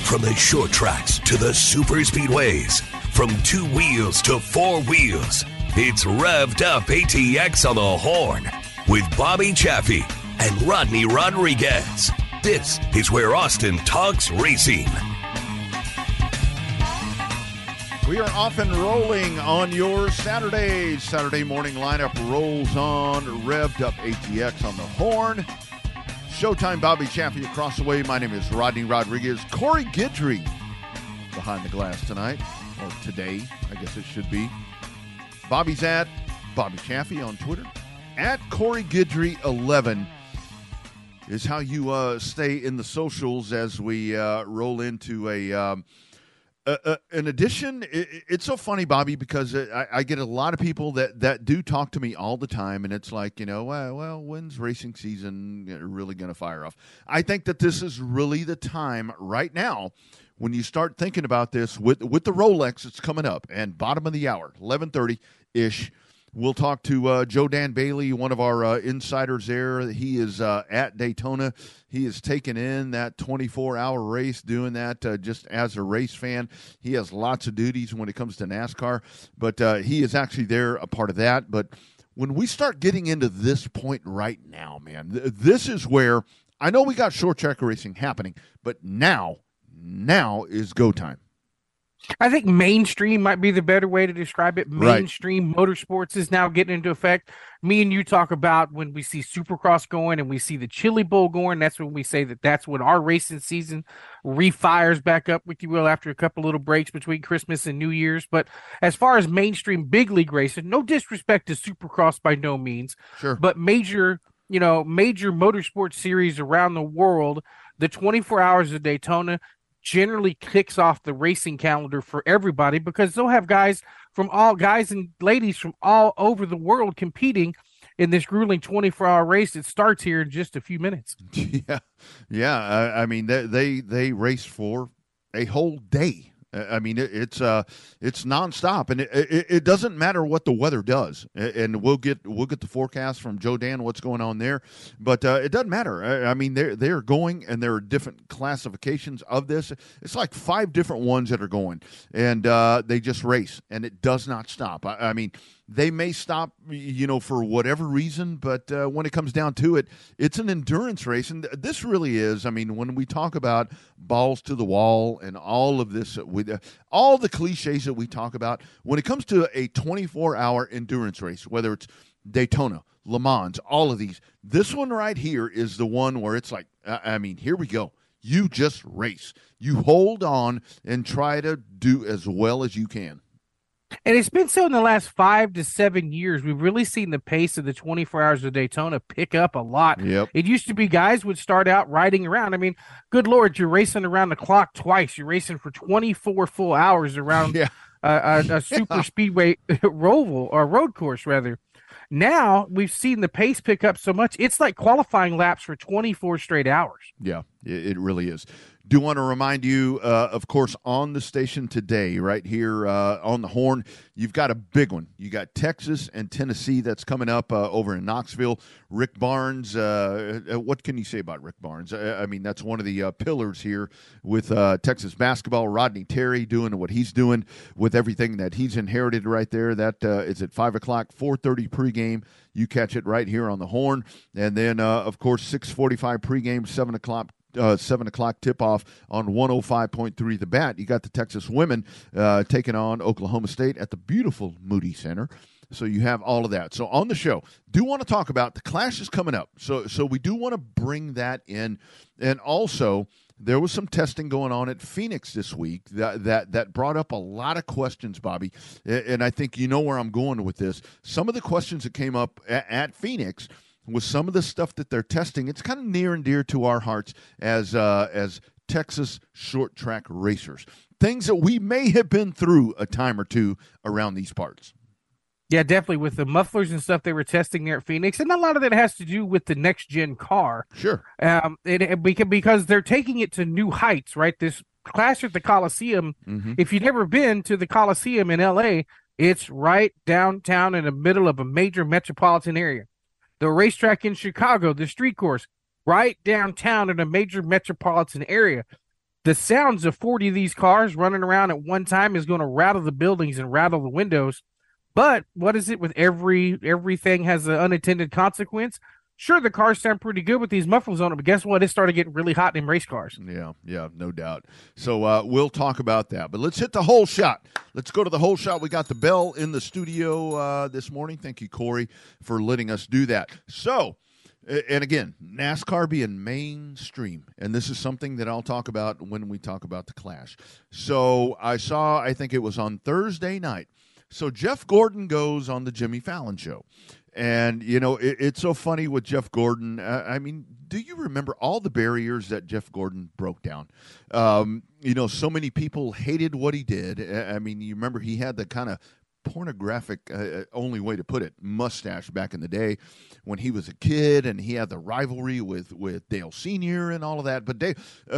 From the short tracks to the super speedways, from two wheels to four wheels, it's Revved Up ATX on the Horn with Bobby Chaffee and Rodney Rodriguez. This is where Austin talks racing. We are off and rolling on your Saturdays. Saturday morning lineup rolls on. Revved Up ATX on the Horn. Showtime, Bobby Chaffee across the way. My name is Rodney Rodriguez. Corey Guidry behind the glass tonight, or today, I guess it should be. Bobby's at Bobby Chaffee on Twitter. At Corey Guidry 11 is how you stay in the socials as we roll into an edition. It's so funny, Bobby, because I get a lot of people that do talk to me all the time, and it's like, well, when's racing season really going to fire off? I think that this is really the time right now when you start thinking about this with the Rolex that's coming up, and bottom of the hour, 11:30-ish. We'll talk to Joe Dan Bailey, one of our insiders there. He is at Daytona. He has taken in that 24-hour race, doing that just as a race fan. He has lots of duties when it comes to NASCAR, but he is actually there, a part of that. But when we start getting into this point right now, man, this is where I know we got short track racing happening, but now is go time. I think mainstream might be the better way to describe it. Mainstream motorsports is now getting into effect. Me and you talk about when we see Supercross going and we see the Chili Bowl going. That's when we say that's when our racing season refires back up, if you will, after a couple little breaks between Christmas and New Year's. But as far as mainstream big league racing, no disrespect to Supercross by no means, sure, but major motorsports series around the world, the 24 hours of Daytona generally kicks off the racing calendar for everybody, because they'll have guys and ladies from all over the world competing in this grueling 24-hour race that starts here in just a few minutes. Yeah. I mean, they race for a whole day. I mean, it's nonstop, and it doesn't matter what the weather does. And we'll get the forecast from Joe Dan, what's going on there, but it doesn't matter. I mean, they're going, and there are different classifications of this. It's like 5 different ones that are going, and they just race, and it does not stop. I mean, they may stop, for whatever reason, but when it comes down to it, it's an endurance race. And this really is, I mean, when we talk about balls to the wall and all of this, with all the cliches that we talk about, when it comes to a 24-hour endurance race, whether it's Daytona, Le Mans, all of these, this one right here is the one where it's like, I mean, here we go. You just race. You hold on and try to do as well as you can. And it's been so in the last 5 to 7 years, we've really seen the pace of the 24 hours of Daytona pick up a lot. Yep. It used to be guys would start out riding around. I mean, good Lord, you're racing around the clock twice. You're racing for 24 full hours around a super speedway roval, or road course, rather. Now we've seen the pace pick up so much, it's like qualifying laps for 24 straight hours. Yeah, it really is. Do want to remind you, of course, on the station today, right here on the Horn, you've got a big one. You got Texas and Tennessee that's coming up over in Knoxville. Rick Barnes, what can you say about Rick Barnes? I mean, that's one of the pillars here with Texas basketball. Rodney Terry doing what he's doing with everything that he's inherited right there. That is at 5 o'clock, 4:30 pregame. You catch it right here on the Horn. And then, of course, 6:45 pregame, 7 o'clock tip-off on 105.3 The Bat. You got the Texas women taking on Oklahoma State at the beautiful Moody Center. So you have all of that. So on the show, do want to talk about the Clash is coming up. So we do want to bring that in. And also, there was some testing going on at Phoenix this week that brought up a lot of questions, Bobby. And I think you know where I'm going with this. Some of the questions that came up at Phoenix with some of the stuff that they're testing, it's kind of near and dear to our hearts as Texas short track racers. Things that we may have been through a time or two around these parts. Yeah, definitely, with the mufflers and stuff they were testing there at Phoenix. And a lot of that has to do with the next-gen car. Sure. Because they're taking it to new heights, right? This Clash at the Coliseum, if you've never been to the Coliseum in L.A., it's right downtown in the middle of a major metropolitan area. The racetrack in Chicago, the street course, right downtown in a major metropolitan area. the sounds of 40 of these cars running around at one time is going to rattle the buildings and rattle the windows. But what is it with everything has an unintended consequence? Sure, the cars sound pretty good with these mufflers on it, but guess what? It started getting really hot in race cars. Yeah, no doubt. So we'll talk about that. But let's hit the whole shot. Let's go to the whole shot. We got the bell in the studio this morning. Thank you, Corey, for letting us do that. So, and again, NASCAR being mainstream, and this is something that I'll talk about when we talk about the Clash. So I think it was on Thursday night. So Jeff Gordon goes on the Jimmy Fallon show. And, it's so funny with Jeff Gordon. I mean, do you remember all the barriers that Jeff Gordon broke down? So many people hated what he did. I mean, you remember he had the kind of pornographic, only way to put it, mustache back in the day when he was a kid, and he had the rivalry with Dale Sr. and all of that. But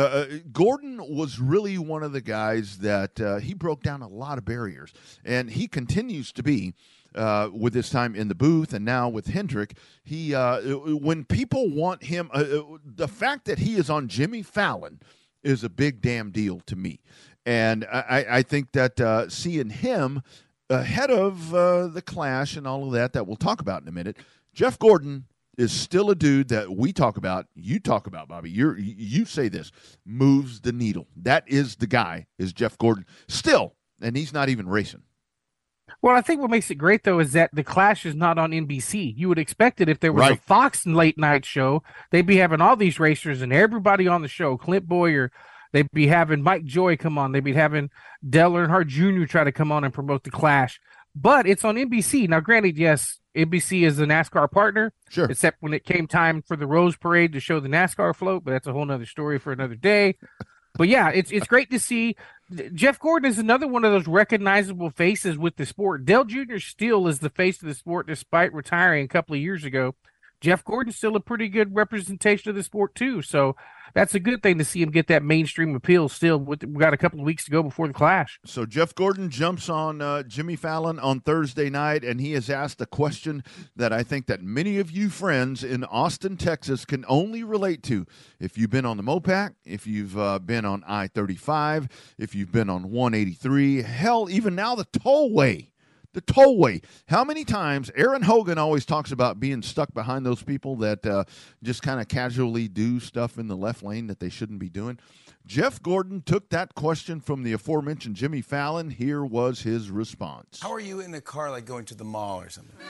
Gordon was really one of the guys that he broke down a lot of barriers, and he continues to be. With his time in the booth and now with Hendrick, he when people want him, the fact that he is on Jimmy Fallon is a big damn deal to me. And I think that seeing him ahead of the Clash and all of that we'll talk about in a minute, Jeff Gordon is still a dude that we talk about, you talk about, Bobby. You say this, moves the needle. That is the guy, is Jeff Gordon. Still, and he's not even racing. Well, I think what makes it great, though, is that the Clash is not on NBC. You would expect it if there was a Fox late night show. They'd be having all these racers and everybody on the show. Clint Boyer, they'd be having Mike Joy come on. They'd be having Dale Earnhardt Jr. try to come on and promote the Clash. But it's on NBC. Now, granted, yes, NBC is the NASCAR partner. Sure. Except when it came time for the Rose Parade to show the NASCAR float, but that's a whole other story for another day. But yeah, it's great to see. Jeff Gordon is another one of those recognizable faces with the sport. Dale Jr. still is the face of the sport despite retiring a couple of years ago. Jeff Gordon's still a pretty good representation of the sport too. So that's a good thing to see him get that mainstream appeal still. We've got a couple of weeks to go before the Clash. So Jeff Gordon jumps on Jimmy Fallon on Thursday night, and he has asked a question that I think that many of you friends in Austin, Texas can only relate to. If you've been on the Mopac, if you've been on I-35, if you've been on 183, hell, even now the tollway. The tollway. How many times Aaron Hogan always talks about being stuck behind those people that just kind of casually do stuff in the left lane that they shouldn't be doing? Jeff Gordon took that question from the aforementioned Jimmy Fallon. Here was his response. How are you in the car, like going to the mall or something?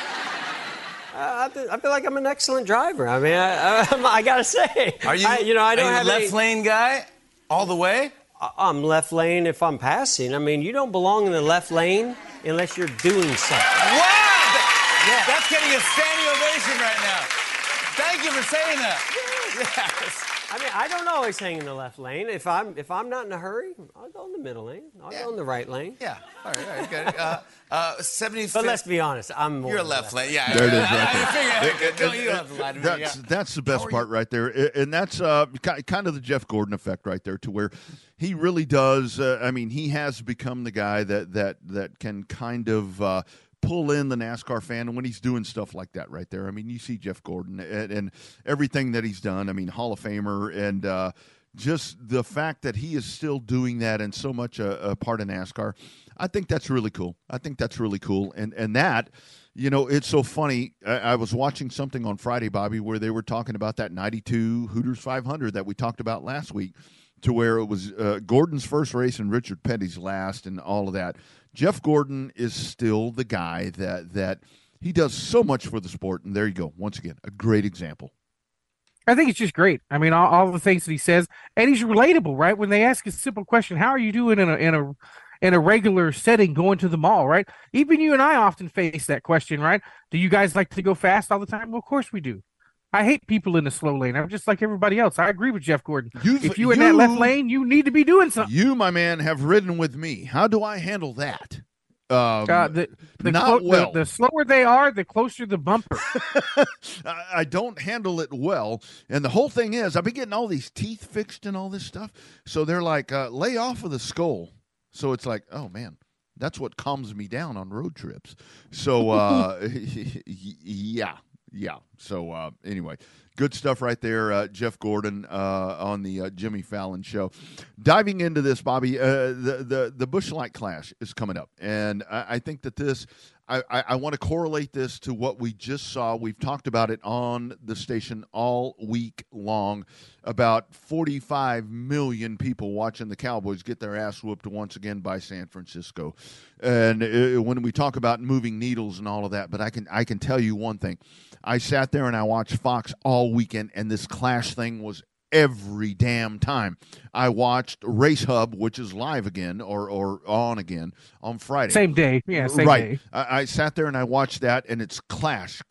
I feel like I'm an excellent driver. I mean, I gotta say. Are you? I don't have left lane guy all the way. I'm left lane if I'm passing. I mean, you don't belong in the left lane unless you're doing something. Wow! That's getting a standing ovation right now. Thank you for saying that. Yes. I mean, I don't always hang in the left lane. If I'm not in a hurry, I'll go in the middle lane. I'll go in the right lane. Yeah. All right. Good. 75. But let's be honest, I'm more. You're a left lane. Yeah. There it is right there. You don't have to lie to me. That's the best part right there, and that's kind of the Jeff Gordon effect right there, to where he really does. I mean, he has become the guy that can kind of. Pull in the NASCAR fan when he's doing stuff like that right there. I mean, you see Jeff Gordon and everything that he's done. I mean, Hall of Famer, and just the fact that he is still doing that and so much a part of NASCAR, I think that's really cool. And that, it's so funny. I was watching something on Friday, Bobby, where they were talking about that 92 Hooters 500 that we talked about last week, to where it was Gordon's first race and Richard Petty's last and all of that. Jeff Gordon is still the guy that he does so much for the sport, and there you go. Once again, a great example. I think it's just great. I mean, all the things that he says, and he's relatable, right? When they ask a simple question, how are you doing in a regular setting going to the mall, right? Even you and I often face that question, right? Do you guys like to go fast all the time? Well, of course we do. I hate people in the slow lane. I'm just like everybody else. I agree with Jeff Gordon. If you're in that left lane, you need to be doing something. You, my man, have ridden with me. How do I handle that? The slower they are, the closer the bumper. I don't handle it well. And the whole thing is, I've been getting all these teeth fixed and all this stuff. So they're like, lay off of the skull. So it's like, oh, man. That's what calms me down on road trips. So, yeah. Yeah. So anyway, good stuff right there, Jeff Gordon on the Jimmy Fallon show. Diving into this, Bobby, the Busch Light Clash is coming up, and I think that this. I want to correlate this to what we just saw. We've talked about it on the station all week long, about 45 million people watching the Cowboys get their ass whooped once again by San Francisco. And when we talk about moving needles and all of that, but I can tell you one thing. I sat there and I watched Fox all weekend, and this Clash thing was every damn time. I watched Race Hub, which is live again or on again on Friday. Same day. Yeah, same right. day. I sat there and I watched that, and it's clash.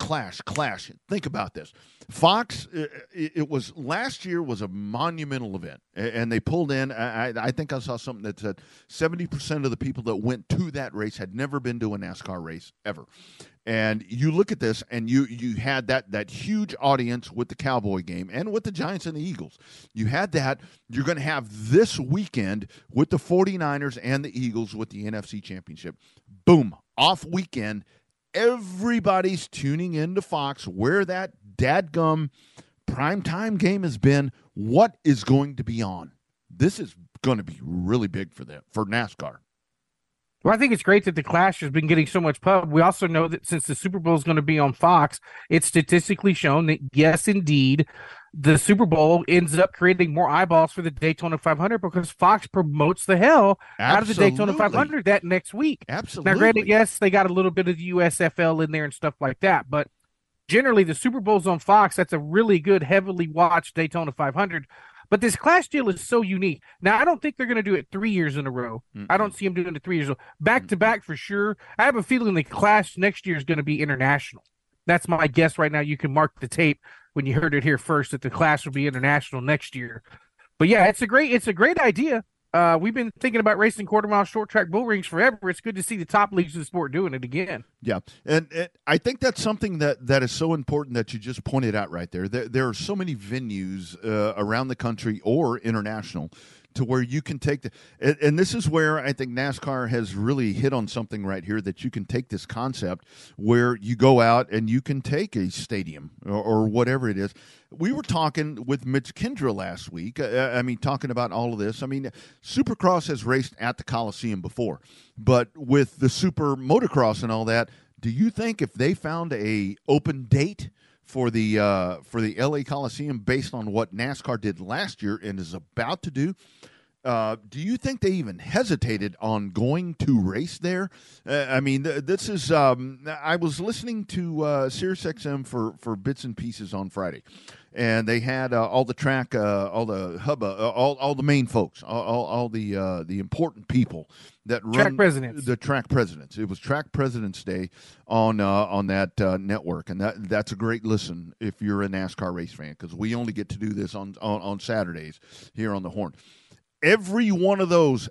Think about this. Fox, it was last year was a monumental event, and they pulled in, I think I saw something that said 70% of the people that went to that race had never been to a NASCAR race ever. And you look at this, and you had that huge audience with the Cowboy game and with the Giants and the Eagles. You had that. You're going to have this weekend with the 49ers and the Eagles with the NFC Championship. Boom, off weekend. Everybody's tuning into Fox where that dadgum primetime game has been. What is going to be on? This is going to be really big for them, for NASCAR. Well, I think it's great that the Clash has been getting so much pub. We also know that since the Super Bowl is going to be on Fox, it's statistically shown that, yes, indeed, the Super Bowl ends up creating more eyeballs for the Daytona 500 because Fox promotes the hell out of the Daytona 500 that next week. Absolutely. Now, granted, yes, they got a little bit of the USFL in there and stuff like that, but generally the Super Bowl's on Fox. That's a really good, heavily watched Daytona 500. But this Clash deal is so unique. Now, I don't think they're going to do it 3 years in a row. I don't see them doing it 3 years in a row. Back-to-back for sure. I have a feeling the Clash next year is going to be international. That's my guess right now. You can mark the tape when you heard it here first that the Clash will be international next year. But, yeah, it's a great idea. We've been thinking about racing quarter-mile short-track bull rings forever. It's good to see the top leagues of the sport doing it again. Yeah, and I think that's something that is so important that you just pointed out right there. There are so many venues around the country or international to where you can take and this is where I think NASCAR has really hit on something right here, that you can take this concept where you go out and you can take a stadium or whatever it is. We were talking with Mitch Kendra last week. Talking about all of this. Supercross has raced at the Coliseum before, but with the Super Motocross and all that, do you think if they found a open date for the LA Coliseum based on what NASCAR did last year and is about to do you think they even hesitated on going to race there? This is I was listening to SiriusXM for bits and pieces on Friday, and they had all the track, all the hub, all the main folks, all the important people that run the track presidents. It was Track Presidents Day on that network, and that's a great listen if you're a NASCAR race fan, because we only get to do this on Saturdays here on the Horn. Every one of those,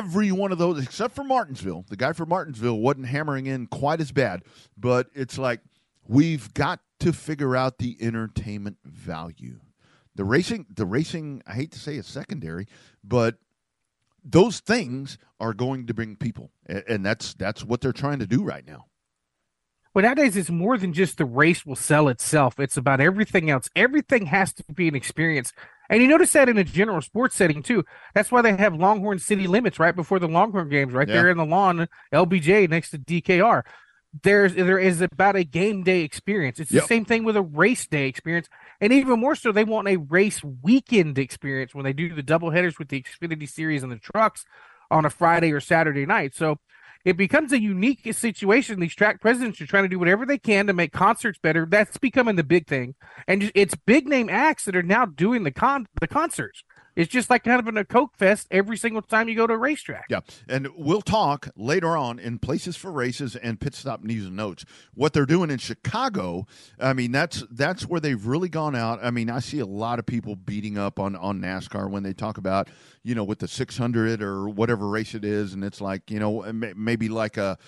except for Martinsville. The guy from Martinsville wasn't hammering in quite as bad, but it's like we've got to figure out the entertainment value. The racing, I hate to say it's secondary, but those things are going to bring people, and that's what they're trying to do right now. Well, nowadays it's more than just the race will sell itself. It's about everything else. Everything has to be an experience. And you notice that in a general sports setting, too. That's why they have Longhorn City Limits right before the Longhorn games, right there in the lawn, LBJ next to DKR. There is about a game day experience. It's the same thing with a race day experience. And even more so, they want a race weekend experience when they do the doubleheaders with the Xfinity Series and the trucks on a Friday or Saturday night. So it becomes a unique situation. These track presidents are trying to do whatever they can to make concerts better. That's becoming the big thing. And it's big name acts that are now doing the concerts. It's just like kind of a Coke Fest every single time you go to a racetrack. Yeah, and we'll talk later on in Places for Races and Pit Stop News and Notes. What they're doing in Chicago, that's where they've really gone out. I see a lot of people beating up on NASCAR when they talk about, with the 600 or whatever race it is, and it's like, maybe like a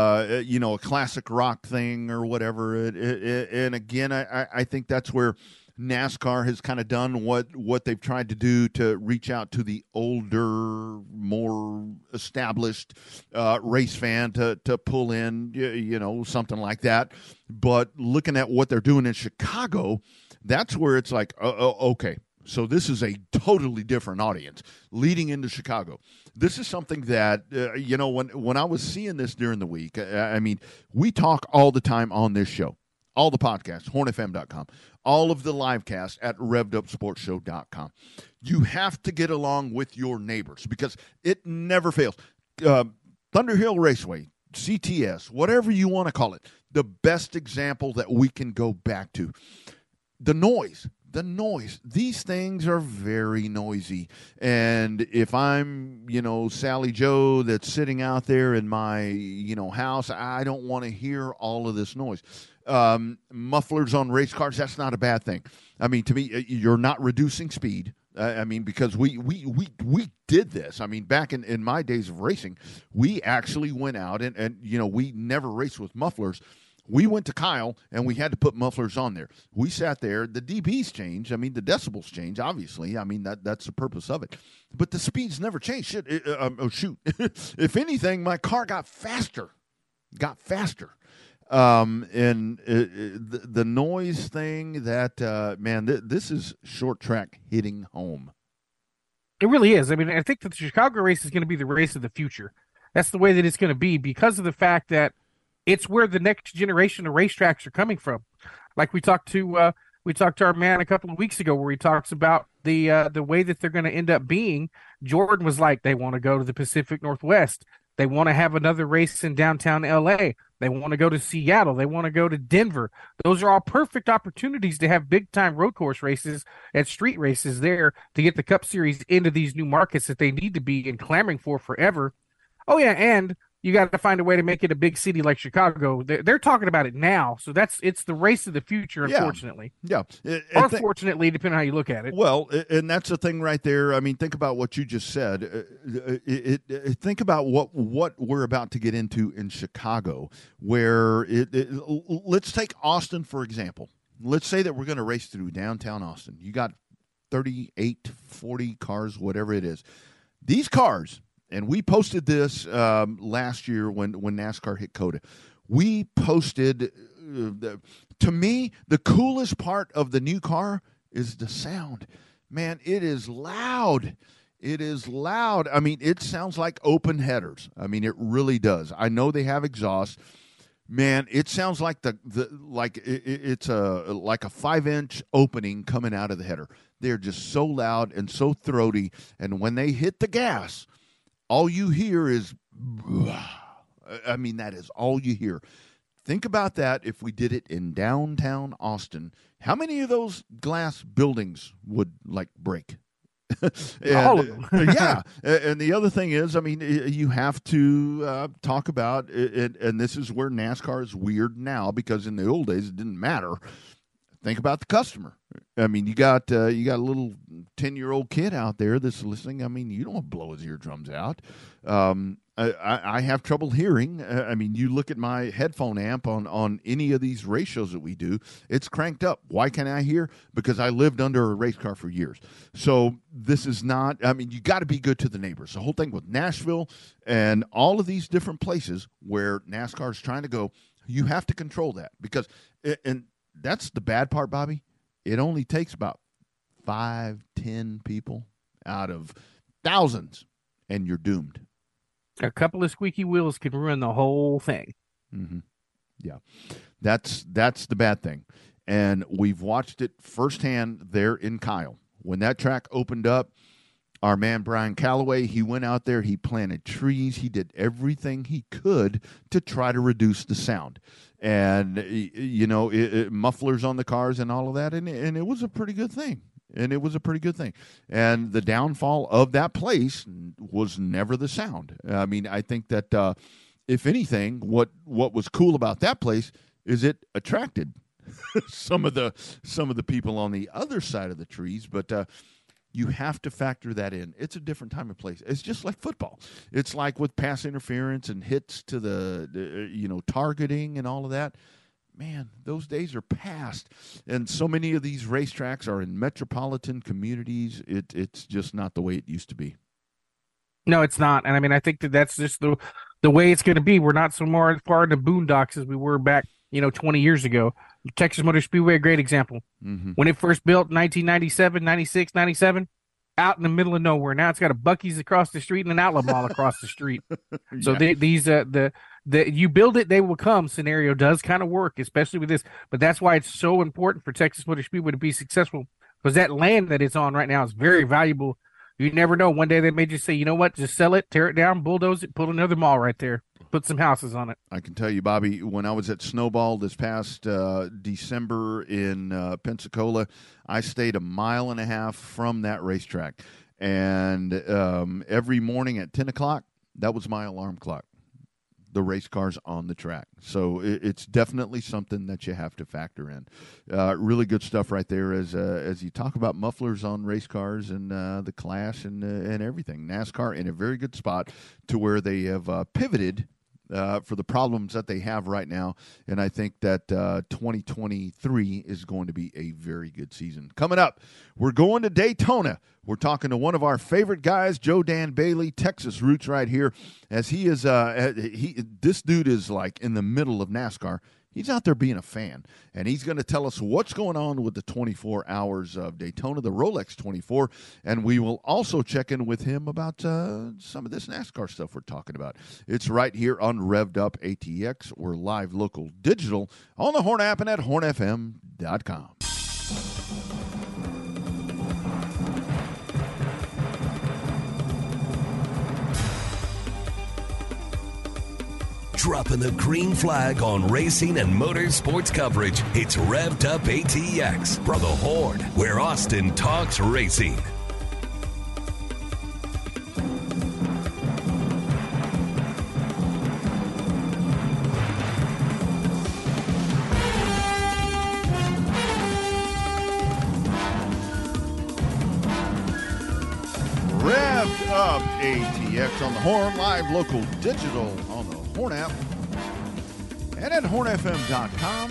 classic rock thing or whatever. And again, I think that's where NASCAR has kind of done what they've tried to do to reach out to the older, more established race fan to pull in, something like that. But looking at what they're doing in Chicago, that's where it's like, okay. So this is a totally different audience leading into Chicago. This is something that, when I was seeing this during the week, I mean, we talk all the time on this show, all the podcasts, hornfm.com, all of the live casts at revvedupsportshow.com. You have to get along with your neighbors because it never fails. Thunder Hill Raceway, CTS, whatever you want to call it, the best example that we can go back to. The noise. These things are very noisy. And if I'm, Sally Joe that's sitting out there in my, house, I don't want to hear all of this noise. Mufflers on race cars, that's not a bad thing. I mean, to me, you're not reducing speed. Because we did this. I mean, back in my days of racing, we actually went out and we never raced with mufflers. We went to Kyle, and we had to put mufflers on there. We sat there. The dBs changed. I mean, the decibels changed, obviously. I mean, that's the purpose of it. But the speeds never changed. If anything, my car got faster. The noise thing, this is short track hitting home. It really is. I mean, I think that the Chicago race is going to be the race of the future. That's the way that it's going to be because of the fact that it's where the next generation of racetracks are coming from. Like we talked to our man a couple of weeks ago where he talks about the way that they're going to end up being. Jordan was like, they want to go to the Pacific Northwest. They want to have another race in downtown LA. They want to go to Seattle. They want to go to Denver. Those are all perfect opportunities to have big-time road course races and street races there to get the Cup Series into these new markets that they need to be and clamoring for forever. Oh, yeah, and you got to find a way to make it a big city like Chicago. They're talking about it now, so it's the race of the future, unfortunately. Yeah. Or fortunately, depending on how you look at it. Well, and that's the thing right there. I mean, think about what you just said. Think about what we're about to get into in Chicago, where let's take Austin, for example. Let's say that we're going to race through downtown Austin. You got 38, 40 cars, whatever it is. These cars... And we posted this last year when NASCAR hit COTA. We posted, to me, the coolest part of the new car is the sound. Man, it is loud. It is loud. I mean, it sounds like open headers. I mean, it really does. I know they have exhaust. Man, it sounds like it's like a 5-inch opening coming out of the header. They're just so loud and so throaty. And when they hit the gas, all you hear is, that is all you hear. Think about that if we did it in downtown Austin. How many of those glass buildings would, break? All of them. Yeah. And the other thing is, I mean, you have to talk about it, and this is where NASCAR is weird now because in the old days it didn't matter. Think about the customer. I mean, you got a little 10-year-old kid out there that's listening. I mean, you don't want to blow his eardrums out. I have trouble hearing. I mean, you look at my headphone amp on any of these race shows that we do, it's cranked up. Why can't I hear? Because I lived under a race car for years. So this is not, I mean, you got to be good to the neighbors. The whole thing with Nashville and all of these different places where NASCAR is trying to go, you have to control that because, and that's the bad part, Bobby. It only takes about 5-10 people out of thousands, and you're doomed. A couple of squeaky wheels can ruin the whole thing. Mm-hmm. Yeah, that's the bad thing. And we've watched it firsthand there in Kyle. When that track opened up, our man Brian Calloway, he went out there, he planted trees, he did everything he could to try to reduce the sound. And, mufflers on the cars and all of that, and it was a pretty good thing. And the downfall of that place was never the sound. I mean, I think that if anything, what was cool about that place is it attracted some of the people on the other side of the trees, but you have to factor that in. It's a different time and place. It's just like football. It's like with pass interference and hits to the targeting and all of that. man, those days are past. And so many of these racetracks are in metropolitan communities. It's just not the way it used to be. No, it's not. And I mean, I think that's just the way it's going to be. We're not so more far in the boondocks as we were back, 20 years ago. Texas Motor Speedway, a great example. Mm-hmm. When it first built in 1997, 96, 97, out in the middle of nowhere. Now it's got a Buc-ee's across the street and an Outlaw Mall across the street. So the you build it, they will come scenario does kind of work, especially with this. But that's why it's so important for Texas Motor Speedway to be successful, because that land that it's on right now is very valuable. You never know. One day they may just say, you know what, just sell it, tear it down, bulldoze it, put another mall right there, put some houses on it. I can tell you, Bobby, when I was at Snowball this past December in Pensacola, I stayed 1.5 miles from that racetrack. And every morning at 10 o'clock, that was my alarm clock. The race cars on the track. So it's definitely something that you have to factor in. Really good stuff right there as you talk about mufflers on race cars and the class and everything. NASCAR in a very good spot to where they have pivoted for the problems that they have right now. And I think that 2023 is going to be a very good season. Coming up, we're going to Daytona. We're talking to one of our favorite guys, Joe Dan Bailey, Texas roots right here, as he is this dude is like in the middle of NASCAR. He's out there being a fan, and he's going to tell us what's going on with the 24 hours of Daytona, the Rolex 24, and we will also check in with him about some of this NASCAR stuff we're talking about. It's right here on Revved Up ATX. We're live, local, digital on the Horn app and at hornfm.com. Dropping the green flag on racing and motorsports coverage. It's Revved Up ATX from the Horn, where Austin talks racing. Revved Up ATX on the Horn, live, local, digital on the Horn app and at hornfm.com.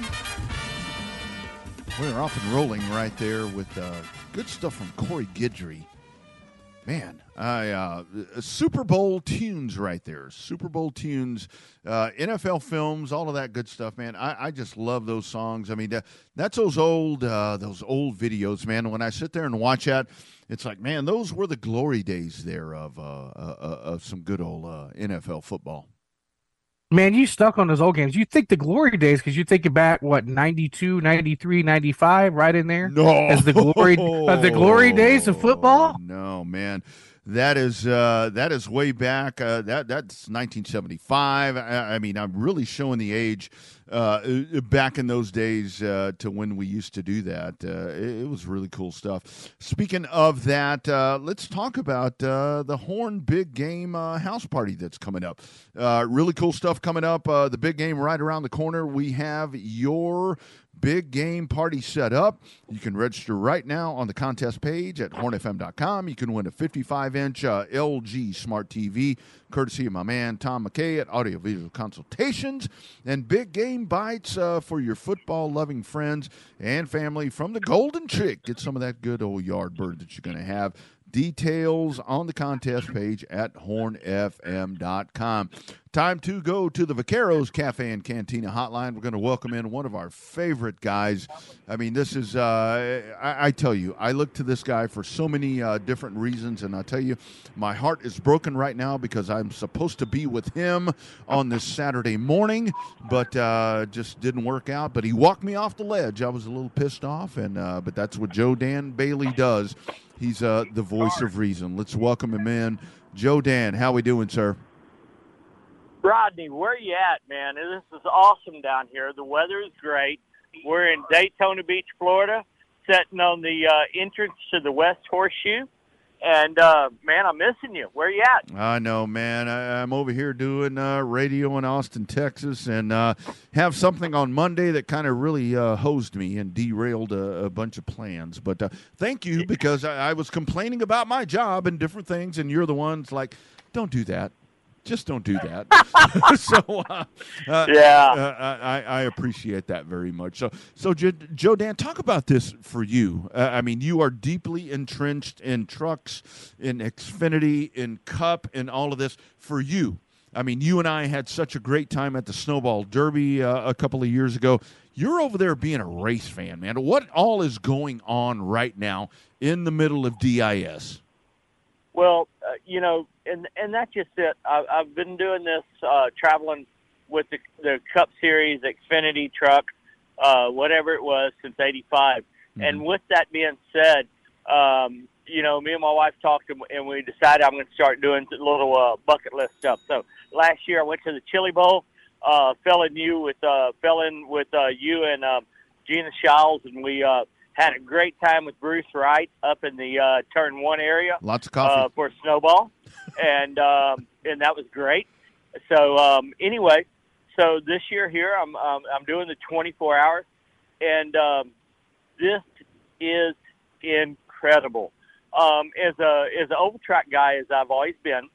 We're off and rolling right there with good stuff from Corey Guidry. Man, Super Bowl tunes right there. Super Bowl tunes, NFL films, all of that good stuff, man. I just love those songs. I mean, that's those old videos, man. When I sit there and watch that, it's like, man, those were the glory days there of some good old NFL football. Man, you stuck on those old games. You think the glory days because you think back, 92, 93, 95, right in there? No. As the glory days of football? No, man. That is way back. That's 1975. I mean, I'm really showing the age back in those days to when we used to do that. It was really cool stuff. Speaking of that, let's talk about the Horn Big Game house party that's coming up. Really cool stuff coming up. The big game right around the corner. We have your big game party set up. You can register right now on the contest page at hornfm.com. You can win a 55-inch LG Smart TV, courtesy of my man Tom McKay at Audiovisual Consultations, and big game bites for your football-loving friends and family from the Golden Chick. Get some of that good old yard bird that you're going to have. Details on the contest page at hornfm.com. Time to go to the Vaqueros Cafe and Cantina hotline. We're going to welcome in one of our favorite guys. I mean, this is, I tell you, I look to this guy for so many different reasons, and I tell you, my heart is broken right now because I'm supposed to be with him on this Saturday morning, but just didn't work out. But he walked me off the ledge. I was a little pissed off, and but that's what Joe Dan Bailey does. He's the voice of reason. Let's welcome him in. Joe Dan, how we doing, sir? Rodney, where you at, man? This is awesome down here. The weather is great. We're in Daytona Beach, Florida, sitting on the entrance to the West Horseshoe. And, man, I'm missing you. Where you at? I know, man. I'm over here doing radio in Austin, Texas, and have something on Monday that kind of really hosed me and derailed a bunch of plans. But thank you, because I was complaining about my job and different things, and you're the ones like, don't do that. Just don't do that. So, I appreciate that very much. So Joe Dan, talk about this for you. I mean, you are deeply entrenched in trucks, in Xfinity, in Cup, in all of this. For you, I mean, you and I had such a great time at the Snowball Derby a couple of years ago. You're over there being a race fan, man. What all is going on right now in the middle of DIS? Well, and that's just it. I've been doing this, traveling with the Cup Series, Xfinity truck, whatever it was, since '85. Mm-hmm. And with that being said, me and my wife talked, and we decided I'm going to start doing a little bucket list stuff. So last year I went to the Chili Bowl, fell in with you and Gina Shiles, and we had a great time with Bruce Wright up in the Turn 1 area. Lots of coffee for Snowball, and that was great. So anyway, so this year here I'm doing the 24 hours, and this is incredible. As an oval track guy, as I've always been,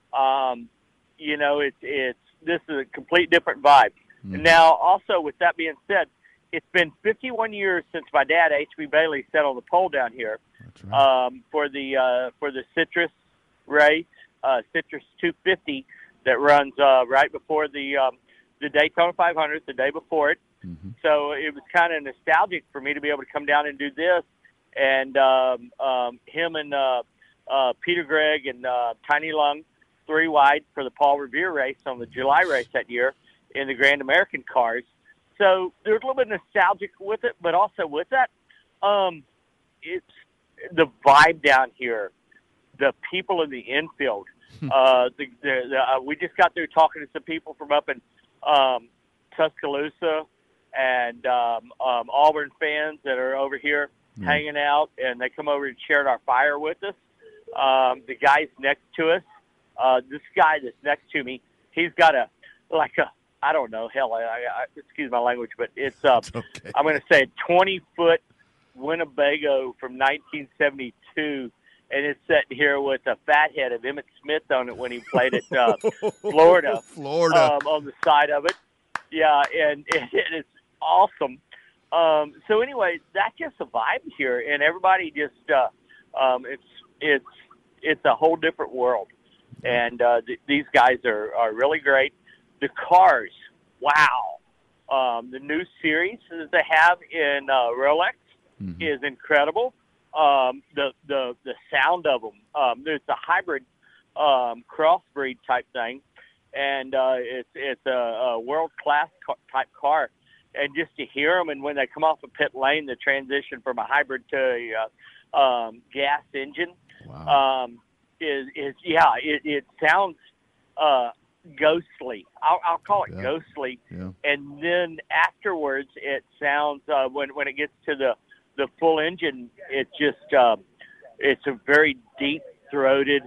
this is a complete different vibe. Mm-hmm. Now, also with that being said, it's been 51 years since my dad, H.B. Bailey, sat on the pole down here. That's right. For the Citrus race, Citrus 250 that runs right before the Daytona 500, the day before it. Mm-hmm. So it was kind of nostalgic for me to be able to come down and do this. And him and Peter Gregg and Tiny Lung, 3 wide for the Paul Revere race on the July race that year in the Grand American cars. So there's a little bit nostalgic with it, but also with that, it's the vibe down here, the people in the infield. We just got through talking to some people from up in Tuscaloosa and Auburn fans that are over here hanging out, and they come over and shared our fire with us. The guys next to us, this guy that's next to me, he's got I don't know, hell, I excuse my language, but it's okay. I'm going to say a 20-foot Winnebago from 1972, and it's sitting here with a fat head of Emmett Smith on it when he played at Florida. On the side of it. Yeah, and it's awesome. So anyway, that's just a vibe here, and everybody just it's a whole different world, and these guys are really great. The cars, wow! The new series that they have in Rolex is incredible. The sound of them. There's a hybrid crossbreed type thing, and it's a world class type car. And just to hear them, and when they come off a pit lane, the transition from a hybrid to a gas engine, wow. It sounds ghostly. I'll call it ghostly. Yeah. And then afterwards, it sounds when it gets to the full engine, it just it's a very deep throated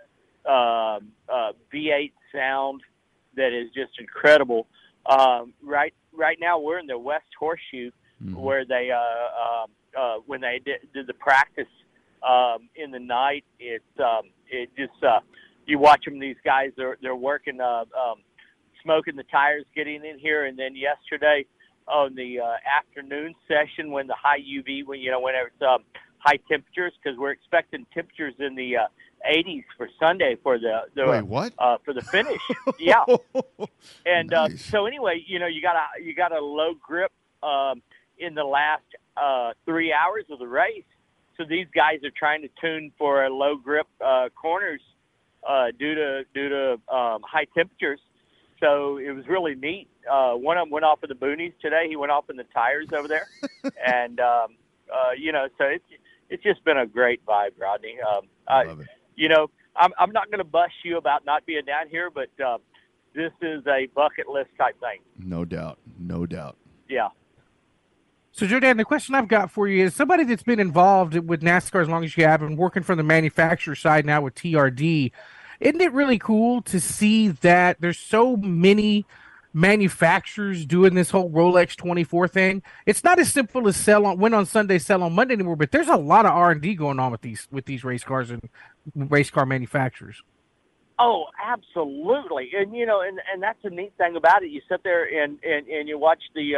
V8 sound that is just incredible. Right now we're in the West Horseshoe, where they when they did the practice in the night. It just you watch them. These guys they're working, smoking the tires, getting in here, and then yesterday on the afternoon session when the high UV, whenever it's high temperatures, because we're expecting temperatures in the 80s for Sunday for the Wait, what? For the finish. Yeah. And nice. So anyway, you got a low grip in the last 3 hours of the race. So these guys are trying to tune for a low grip corners due to high temperatures. So it was really neat. One of them went off in the boonies today. He went off in the tires over there, and so it's just been a great vibe, Rodney. I love it. I'm not going to bust you about not being down here, but this is a bucket list type thing. No doubt. Yeah. So, Joe Dan, the question I've got for you is somebody that's been involved with NASCAR as long as you have and working from the manufacturer side now with TRD. Isn't it really cool to see that there's so many manufacturers doing this whole Rolex 24 thing? It's not as simple as win on Sunday, sell on Monday anymore, but there's a lot of R&D going on with these race cars and race car manufacturers. Oh, absolutely. And, you know, and that's the neat thing about it. You sit there and you watch the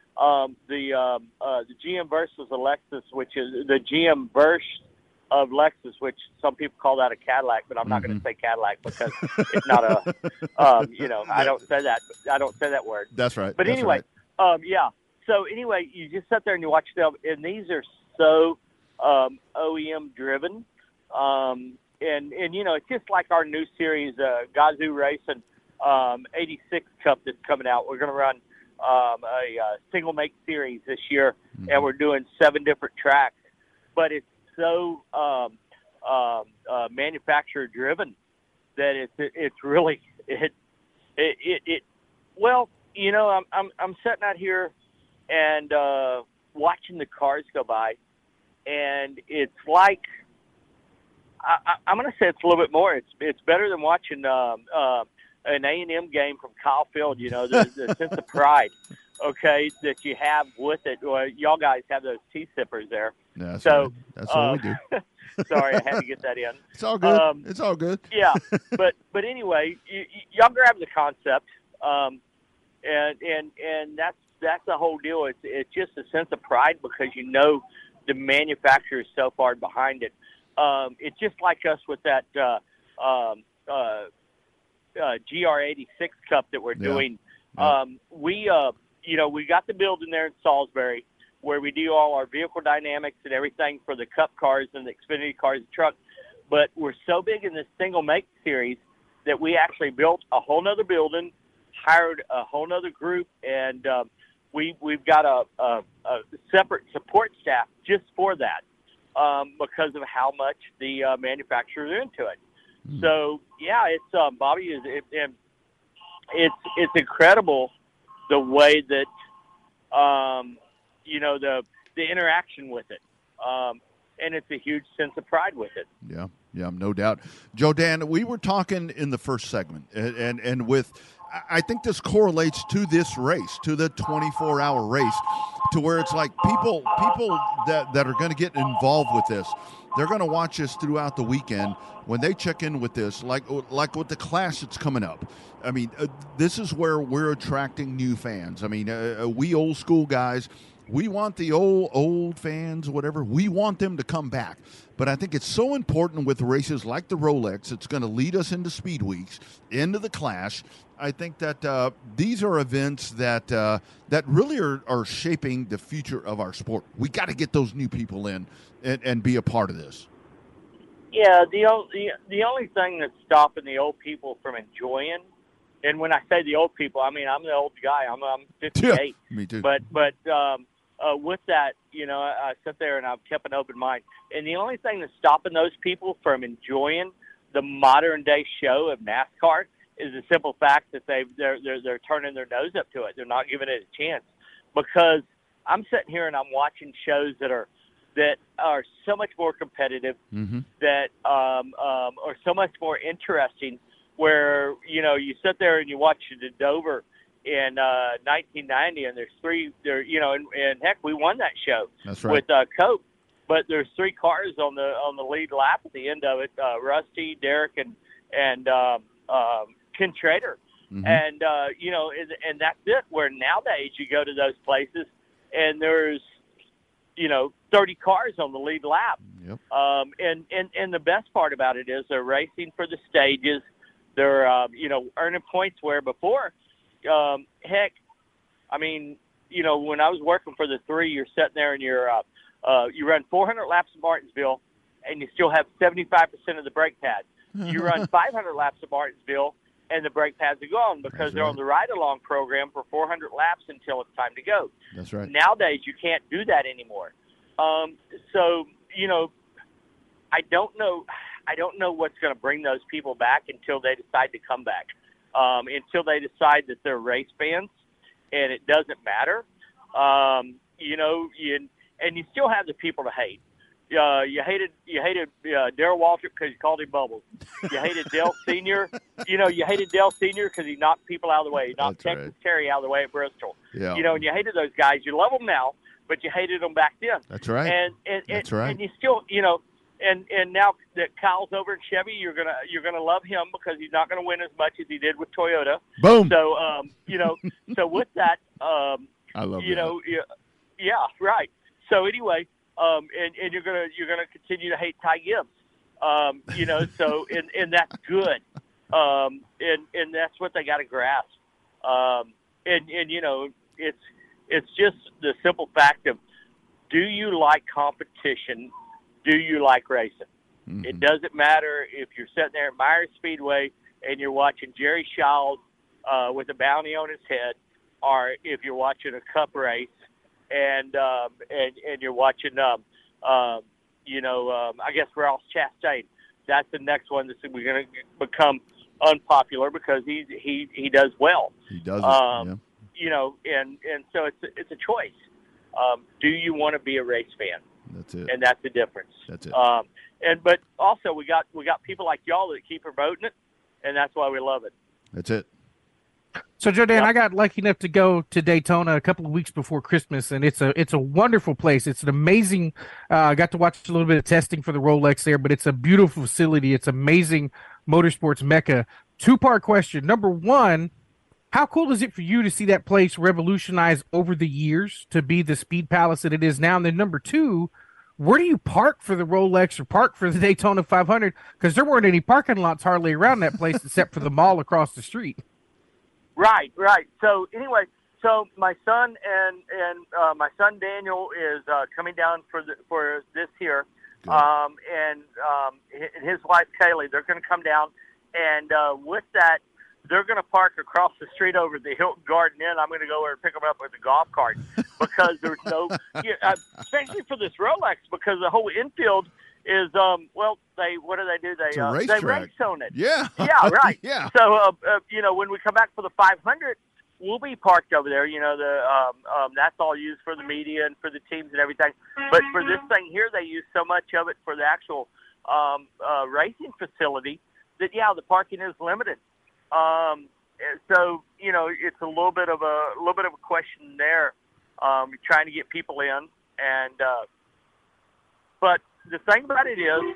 GM versus a Lexus, which is the GM versus of Lexus, which some people call that a Cadillac, but I'm not going to say Cadillac because it's not a, you know, I don't say that word. That's right. But That's anyway, right. yeah. So anyway, you just sit there and you watch them, and these are so OEM driven. And you know, it's just like our new series, Gazoo Racing 86 Cup that's coming out. We're going to run a single make series this year, and we're doing 7 different tracks. But it's so manufacturer driven that it's really well, you know, I'm sitting out here and watching the cars go by, and it's like I'm going to say it's a little bit more. It's better than watching an A&M game from Kyle Field. You know, the sense of pride, okay, that you have with it. Well, y'all guys have those tea sippers there. Yeah, so right. That's what we do. Sorry, I had to get that in. It's all good. It's all good. Yeah, but anyway, y'all grab the concept, and that's the whole deal. It's just a sense of pride because you know the manufacturer is so far behind it. It's just like us with that GR86 Cup that we're doing. We you know, we got the building there in Salisbury where we do all our vehicle dynamics and everything for the Cup cars and the Xfinity cars and trucks. But we're so big in this single make series that we actually built a whole nother building, hired a whole nother group, and we've got a separate support staff just for that. Because of how much the manufacturers are into it. So yeah, it's Bobby, it's incredible the way that you know, the interaction with it, and it's a huge sense of pride with it. Yeah, no doubt. Joe Dan, we were talking in the first segment, and with, I think this correlates to this race, to the 24-hour race, to where it's like people that are going to get involved with this, they're going to watch this throughout the weekend when they check in with this, like with the clash that's coming up. I mean, this is where we're attracting new fans. I mean, we old school guys, we want the old fans, whatever. We want them to come back. But I think it's so important with races like the Rolex. It's going to lead us into Speed Weeks, into the Clash. I think that these are events that really are shaping the future of our sport. We got to get those new people in and be a part of this. Yeah, the only thing that's stopping the old people from enjoying, and when I say the old people, I mean I'm the old guy. I'm 58. Yeah, me too. But with that, you know, I sit there and I've kept an open mind. And the only thing that's stopping those people from enjoying the modern day show of NASCAR is the simple fact that they're turning their nose up to it. They're not giving it a chance, because I'm sitting here and I'm watching shows that are so much more competitive, that are so much more interesting. Where, you know, you sit there and you watch the Dover in 1990, and there's three there, you know, and heck, we won that show. That's right. With Coke. But there's 3 cars on the lead lap at the end of it: Rusty, Derek, and Ken Schrader. And you know, and that's it. Where nowadays you go to those places and there's, you know, 30 cars on the lead lap. Yep. And the best part about it is they're racing for the stages. They're you know, earning points where before, heck, I mean, you know, when I was working for the 3, you're sitting there and you run 400 laps of Martinsville, and you still have 75% of the brake pads. You run 500 laps of Martinsville, and the brake pads are gone because they're on the ride-along program for 400 laps until it's time to go. That's right. Nowadays, you can't do that anymore. So, you know, I don't know what's going to bring those people back until they decide to come back, until they decide that they're race fans, and it doesn't matter. You know, and you still have the people to hate. You hated Darrell Waltrip because you called him Bubbles. You hated Dale Sr. You know, you hated Dale Sr. because he knocked people out of the way. He knocked Texas Terry out of the way at Bristol. Yeah. You know, and you hated those guys. You love them now, but you hated them back then. That's right. And That's right. And you still, you know, and now that Kyle's over in Chevy, you're gonna love him because he's not gonna win as much as he did with Toyota. Boom. So so with that, I love that. Yeah, right. So anyway, and you're gonna continue to hate Ty Gibbs. So and that's good. And that's what they got to grasp. And it's just the simple fact of, do you like competition? Do you like racing? Mm-hmm. It doesn't matter if you're sitting there at Myers Speedway and you're watching Jerry Shiles with a bounty on his head, or if you're watching a Cup race and you're watching, I guess Ross Chastain. That's the next one that's we're going to become unpopular because he does well. He does. And so it's a choice. Do you want to be a race fan? That's it. And that's the difference. That's it. But also we got people like y'all that keep promoting it, and that's why we love it. That's it. So, Joe Dan, I got lucky enough to go to Daytona a couple of weeks before Christmas, and it's a wonderful place. It's an amazing. I got to watch a little bit of testing for the Rolex there, but it's a beautiful facility. It's amazing motorsports mecca. Two-part question. Number one, how cool is it for you to see that place revolutionize over the years to be the speed palace that it is now? And then number two, where do you park for the Rolex or park for the Daytona 500? Because there weren't any parking lots hardly around that place except for the mall across the street. Right. So anyway, my son and my son Daniel is coming down for this here, and his wife Kaylee. They're going to come down, and with that, they're going to park across the street over the Hilton Garden Inn. I'm going to go over and pick them up with a golf cart because there's no, especially for this Rolex, because the whole infield is what do they do? They race on it. Yeah. Yeah, right. Yeah. So when we come back for the 500, we'll be parked over there. That's all used for the media and for the teams and everything. But for this thing here, they use so much of it for the actual racing facility that the parking is limited. So it's a little bit of a question there. Trying to get people in, and but the thing about it is,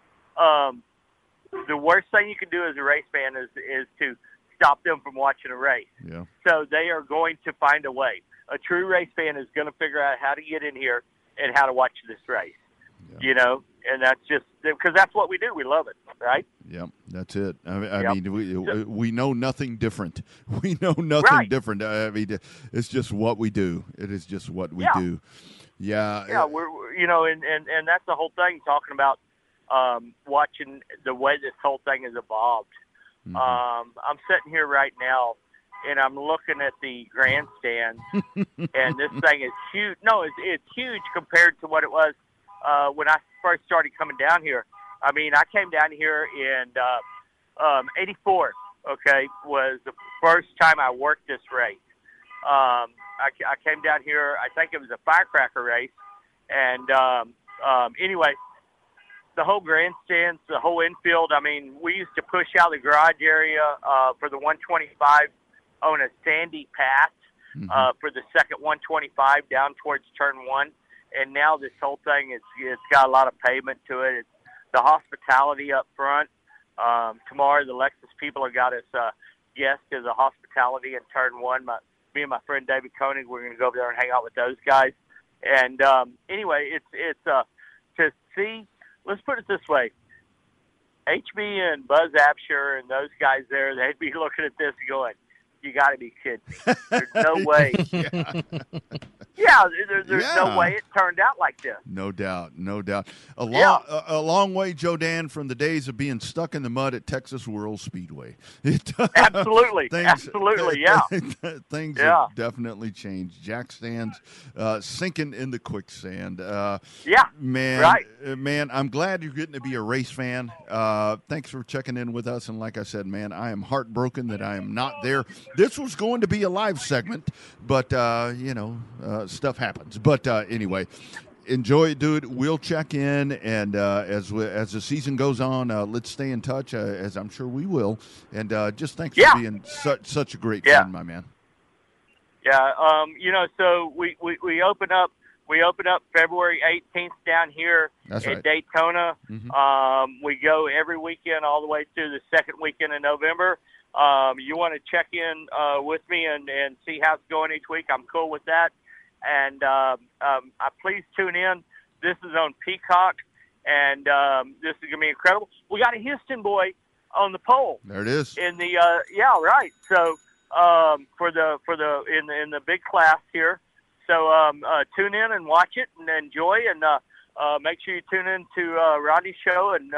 the worst thing you can do as a race fan is to stop them from watching a race. Yeah. So they are going to find a way. A true race fan is going to figure out how to get in here and how to watch this race. Yeah. And that's just because that's what we do. We love it, right? Yeah, that's it. I mean, we know nothing different. We know nothing different. I mean, it's just what we do. It is just what we do. Yeah. Yeah, we're and that's the whole thing, talking about watching the way this whole thing has evolved. Mm-hmm. I'm sitting here right now, and I'm looking at the grandstand, and this thing is huge. No, it's huge compared to what it was when I first started coming down here. I mean, I came down here in 84, was the first time I worked this race. I came down here, I think it was a firecracker race, and anyway, the whole grandstands, the whole infield, I mean, we used to push out the garage area for the 125 on a sandy path for the second 125 down towards turn 1. And now this whole thing, it's got a lot of pavement to it. It's the hospitality up front. Tomorrow, the Lexus people have got us guest as a hospitality in turn 1. Me and my friend David Koenig, we're going to go over there and hang out with those guys. And anyway, it's to see. Let's put it this way: HB and Buzz Absher and those guys there, they'd be looking at this going, "You got to be kidding me! There's no way." There's no way it turned out like this. No doubt. A long way, Joe Dan, from the days of being stuck in the mud at Texas World Speedway. Absolutely. Yeah. Things have definitely changed. Jack stands sinking in the quicksand. Man, I'm glad you're getting to be a race fan. Thanks for checking in with us. And like I said, man, I am heartbroken that I am not there. This was going to be a live segment, but stuff happens. But anyway, enjoy it, dude. We'll check in, and as the season goes on, let's stay in touch, as I'm sure we will. And just thanks for being such a great friend, my man. Yeah, so we open up We open up February 18th down here at Daytona. Mm-hmm. We go every weekend all the way through the second weekend in November. You want to check in with me and see how it's going each week, I'm cool with that. And please tune in. This is on Peacock, and this is going to be incredible. We got a Houston boy on the pole. There it is. In the right. So for the in the big class here. So tune in and watch it and enjoy, and make sure you tune in to Rodney's show, and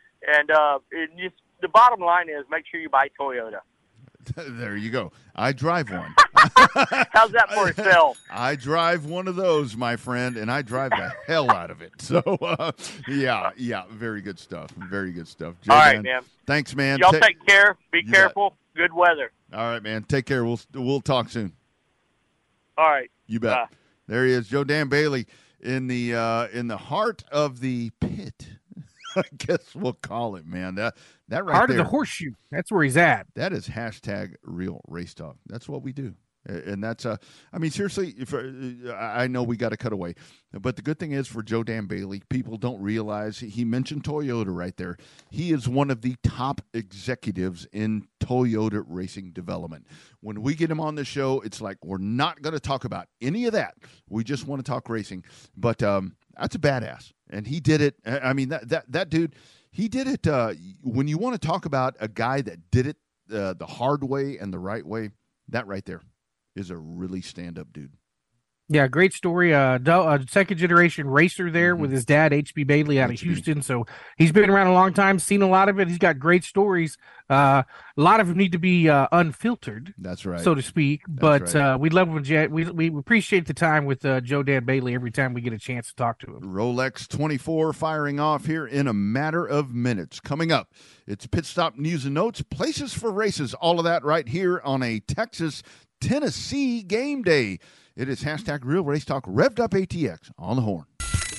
just, the bottom line is make sure you buy Toyota. There you go. I drive one. How's that for a sell? I drive one of those, my friend, and I drive the hell out of it. So, yeah, very good stuff. Very good stuff. Joe, all right, man. Thanks, man. Y'all take care. Be careful. Good weather. All right, man. Take care. We'll talk soon. All right. You bet. There he is, Joe Dan Bailey, in the heart of the pit. I guess we'll call it, man. That right heart there, of the horseshoe. That's where he's at. That is #real race talk. That's what we do. And that's, I mean, seriously, I know we got to cut away. But the good thing is for Joe Dan Bailey, people don't realize, he mentioned Toyota right there. He is one of the top executives in Toyota racing development. When we get him on the show, it's like we're not going to talk about any of that. We just want to talk racing. But that's a badass. And he did it. I mean, that dude, he did it. When you want to talk about a guy that did it the hard way and the right way, that right there is a really stand-up dude. Yeah, great story. Second-generation racer there with his dad, H.B. Bailey, out of Houston. So he's been around a long time, seen a lot of it. He's got great stories. A lot of them need to be unfiltered. That's right, so to speak. We love when we appreciate the time with Joe Dan Bailey every time we get a chance to talk to him. Rolex 24 firing off here in a matter of minutes. Coming up, it's Pit Stop News and Notes, places for races, all of that right here on a Texas-Tennessee game day. It is #Real Race Talk, Revved Up ATX on the Horn.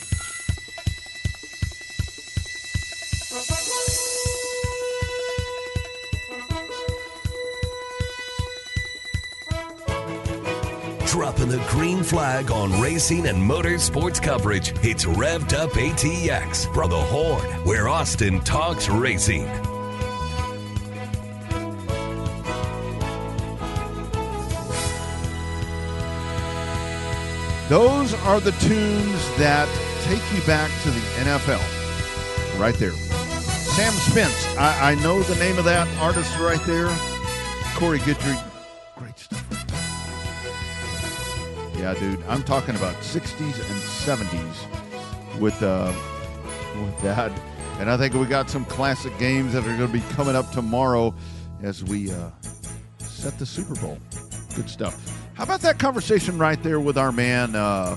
Dropping the green flag on racing and motorsports coverage. It's Revved Up ATX from the Horn, where Austin talks racing. Those are the tunes that take you back to the NFL. Right there. Sam Spence. I know the name of that artist right there. Corey Guidry. Great stuff. Yeah, dude. I'm talking about 60s and 70s with that. And I think we got some classic games that are going to be coming up tomorrow as we set the Super Bowl. Good stuff. How about that conversation right there with our man,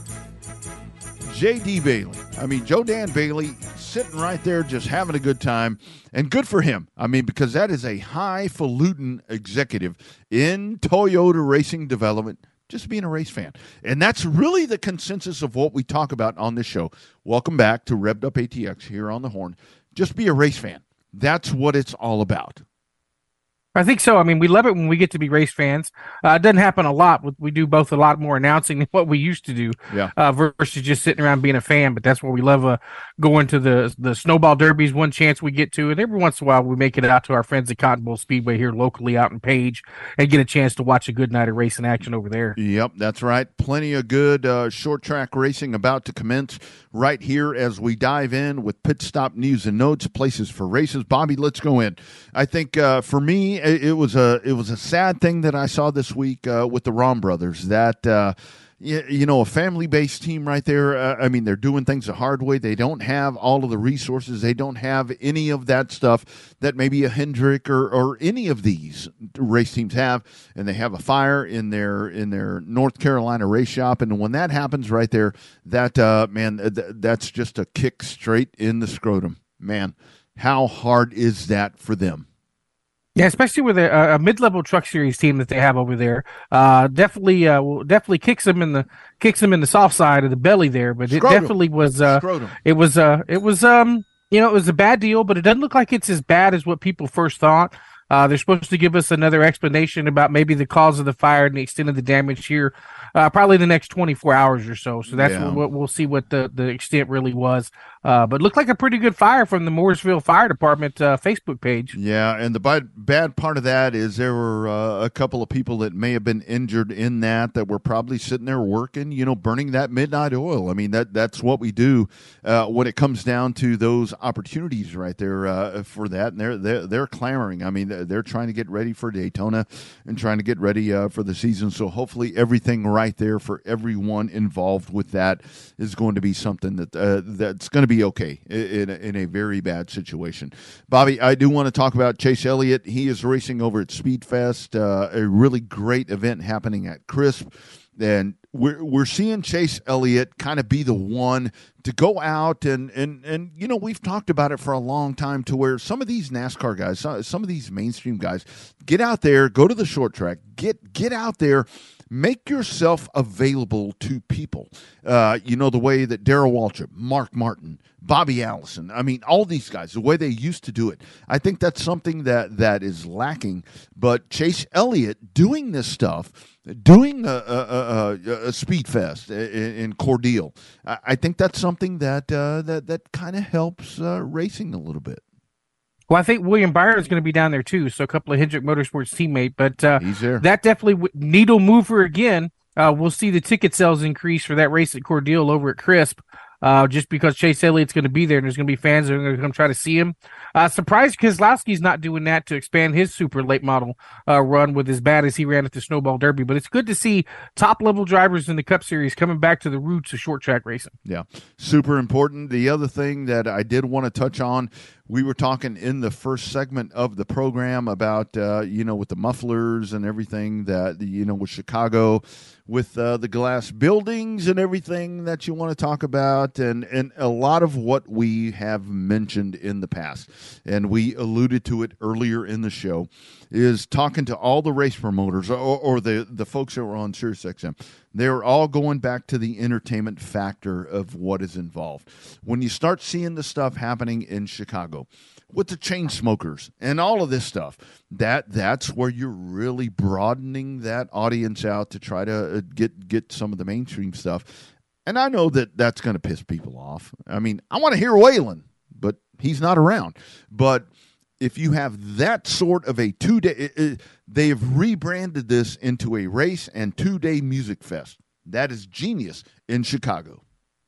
J.D. Bailey? I mean, Joe Dan Bailey sitting right there just having a good time, and good for him. I mean, because that is a highfalutin executive in Toyota racing development, just being a race fan. And that's really the consensus of what we talk about on this show. Welcome back to Revved Up ATX here on the Horn. Just be a race fan. That's what it's all about. I think so. I mean, we love it when we get to be race fans. It doesn't happen a lot. We do both a lot more announcing than what we used to do, versus just sitting around being a fan. But that's where we love going to the snowball derbies, one chance we get to. And every once in a while, we make it out to our friends at Cotton Bowl Speedway here locally out in Page and get a chance to watch a good night of racing action over there. Yep, that's right. Plenty of good short track racing about to commence right here as we dive in with Pit Stop News and Notes, places for races. Bobby, let's go in. I think for me, it was a sad thing that I saw this week with the Rom brothers. That a family-based team right there. I mean, they're doing things the hard way. They don't have all of the resources. They don't have any of that stuff that maybe a Hendrick or any of these race teams have. And they have a fire in their North Carolina race shop. And when that happens right there, that's just a kick straight in the scrotum. Man, how hard is that for them? Yeah, especially with a mid-level truck series team that they have over there, definitely kicks them in the soft side of the belly there. But it definitely was it was a bad deal, but it doesn't look like it's as bad as what people first thought. They're supposed to give us another explanation about maybe the cause of the fire and the extent of the damage here, probably the next 24 hours or so. So that's what we'll see what the extent really was. But looked like a pretty good fire from the Mooresville Fire Department Facebook page. Yeah, and the bad part of that is there were a couple of people that may have been injured in that were probably sitting there working, burning that midnight oil. I mean, that's what we do when it comes down to those opportunities right there for that. And they're clamoring. I mean, they're trying to get ready for Daytona and trying to get ready for the season. So hopefully everything right there for everyone involved with that is going to be something that's going to be okay in a very bad situation. Bobby, I do want to talk about Chase Elliott. He is racing over at Speedfest, a really great event happening at Crisp. And we're seeing Chase Elliott kind of be the one to go out and we've talked about it for a long time to where some of these NASCAR guys, some of these mainstream guys, get out there, go to the short track, get out there, make yourself available to people. The way that Darrell Waltrip, Mark Martin, Bobby Allison, I mean, all these guys, the way they used to do it. I think that's something that is lacking. But Chase Elliott doing this stuff, doing a Speed Fest in Cordele, I think that's something that kind of helps racing a little bit. Well, I think William Byron is going to be down there too, so a couple of Hendrick Motorsports teammate. But he's there. That definitely needle mover again. We'll see the ticket sales increase for that race at Cordele over at Crisp. Just because Chase Elliott's going to be there and there's going to be fans that are going to come try to see him. Surprised Keselowski's not doing that to expand his super late model run with as bad as he ran at the Snowball Derby. But it's good to see top-level drivers in the Cup Series coming back to the roots of short-track racing. Yeah, super important. The other thing that I did want to touch on, we were talking in the first segment of the program about, with the mufflers and everything that, with Chicago, with the glass buildings and everything that you want to talk about, and a lot of what we have mentioned in the past, and we alluded to it earlier in the show, is talking to all the race promoters or the folks that were on SiriusXM. They're all going back to the entertainment factor of what is involved. When you start seeing the stuff happening in Chicago with the chain smokers and all of this stuff, that's where you're really broadening that audience out to try to get some of the mainstream stuff. And I know that that's going to piss people off. I mean, I want to hear Waylon, but he's not around. But if you have that sort of a 2-day, they have rebranded this into a race and 2-day music fest. That is genius in Chicago.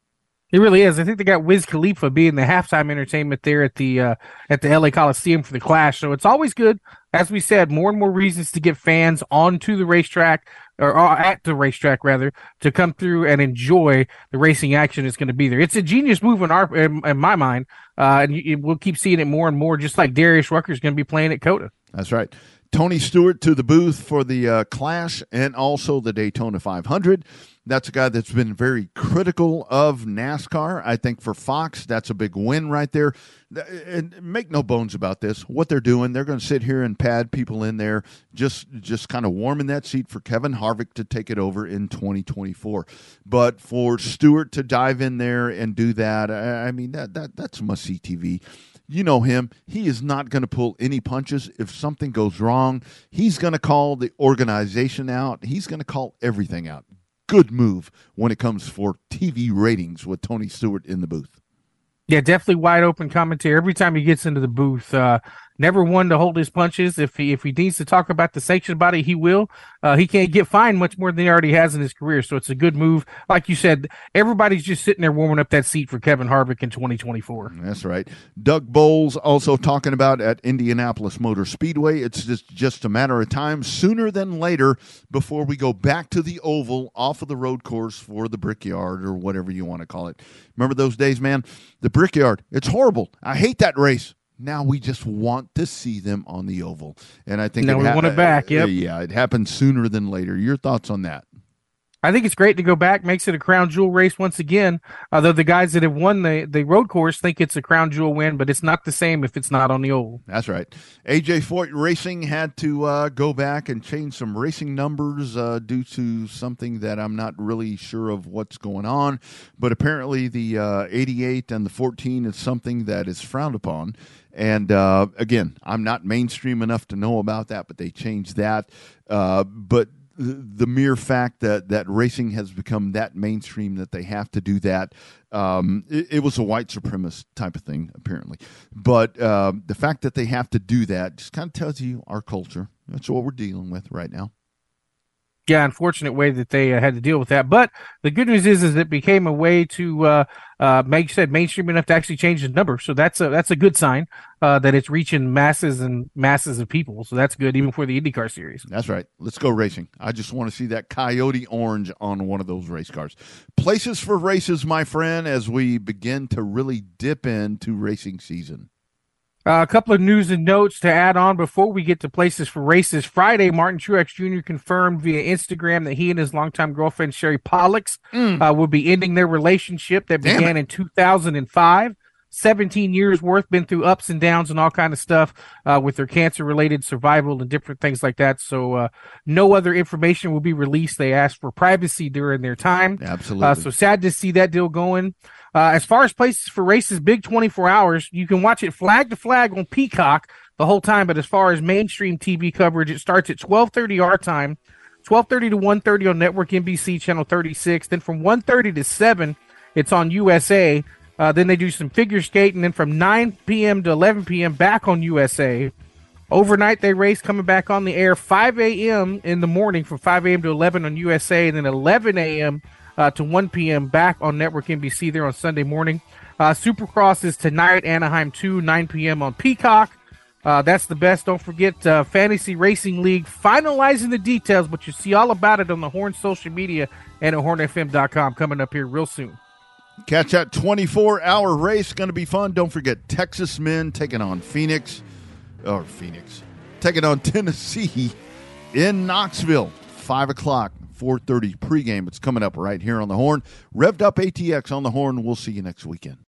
It really is. I think they got Wiz Khalifa being the halftime entertainment there at the LA Coliseum for the Clash. So it's always good, as we said, more and more reasons to get fans onto the racetrack, or at the racetrack rather, to come through and enjoy the racing action that's going to be there. It's a genius move in my mind, and we'll keep seeing it more and more. Just like Darius Rucker is going to be playing at COTA. That's right. Tony Stewart to the booth for the Clash and also the Daytona 500. That's a guy that's been very critical of NASCAR. I think for Fox, that's a big win right there. And make no bones about this. What they're doing, they're going to sit here and pad people in there, just kind of warming that seat for Kevin Harvick to take it over in 2024. But for Stewart to dive in there and do that, I mean, that's must-see TV. You know him. He is not going to pull any punches. If something goes wrong, he's going to call the organization out. He's going to call everything out. Good move when it comes for TV ratings with Tony Stewart in the booth. Yeah, definitely wide open commentary every time he gets into the booth. Never one to hold his punches. If he needs to talk about the sanctioned body, he will. He can't get fined much more than he already has in his career. So it's a good move. Like you said, everybody's just sitting there warming up that seat for Kevin Harvick in 2024. That's right. Doug Bowles also talking about at Indianapolis Motor Speedway. It's just a matter of time, sooner than later, before we go back to the oval off of the road course for the Brickyard or whatever you want to call it. Remember those days, man? The Brickyard. It's horrible. I hate that race. Now we just want to see them on the oval. And I think we want it back. Yep. Yeah, it happens sooner than later. Your thoughts on that? I think it's great to go back, makes it a crown jewel race once again. Although the guys that have won the road course think it's a crown jewel win, but it's not the same if it's not on the oval. That's right. AJ Foyt Racing had to go back and change some racing numbers due to something that I'm not really sure of what's going on. But apparently the 88 and the 14 is something that is frowned upon. And again, I'm not mainstream enough to know about that, but they changed that. But the mere fact that racing has become that mainstream that they have to do that, it was a white supremacist type of thing, apparently. But the fact that they have to do that just kind of tells you our culture. That's what we're dealing with right now. Yeah, unfortunate way that they had to deal with that. But the good news is it became a way to make mainstream enough to actually change the number. So that's a good sign that it's reaching masses and masses of people. So that's good, even for the IndyCar series. That's right. Let's go racing. I just want to see that coyote orange on one of those race cars. Places for races, my friend, as we begin to really dip into racing season. A couple of news and notes to add on before we get to places for races. Friday, Martin Truex Jr. confirmed via Instagram that he and his longtime girlfriend, Sherry Pollux, will be ending their relationship that began in 2005. 17 years worth, been through ups and downs and all kind of stuff with their cancer-related survival and different things like that. So no other information will be released. They asked for privacy during their time. Absolutely. So sad to see that deal going. As far as places for races, big 24 hours, you can watch it flag to flag on Peacock the whole time. But as far as mainstream TV coverage, it starts at 12:30 our time, 12:30 to 1:30 on Network NBC Channel 36. Then from 1:30 to 7, it's on USA. Then they do some figure skating. Then from 9 p.m. to 11 p.m. back on USA. Overnight, they race coming back on the air 5 a.m. in the morning from 5 a.m. to 11 on USA. And then 11 a.m. To 1 p.m. back on Network NBC there on Sunday morning. Supercross is tonight, Anaheim 2, 9 p.m. on Peacock. That's the best. Don't forget Fantasy Racing League finalizing the details, but you see all about it on the Horn social media and at hornfm.com coming up here real soon. Catch that 24-hour race. Going to be fun. Don't forget Texas men taking on taking on Tennessee in Knoxville, 5 o'clock. 4:30 pregame. It's coming up right here on the Horn. Revved Up ATX on the Horn. We'll see you next weekend.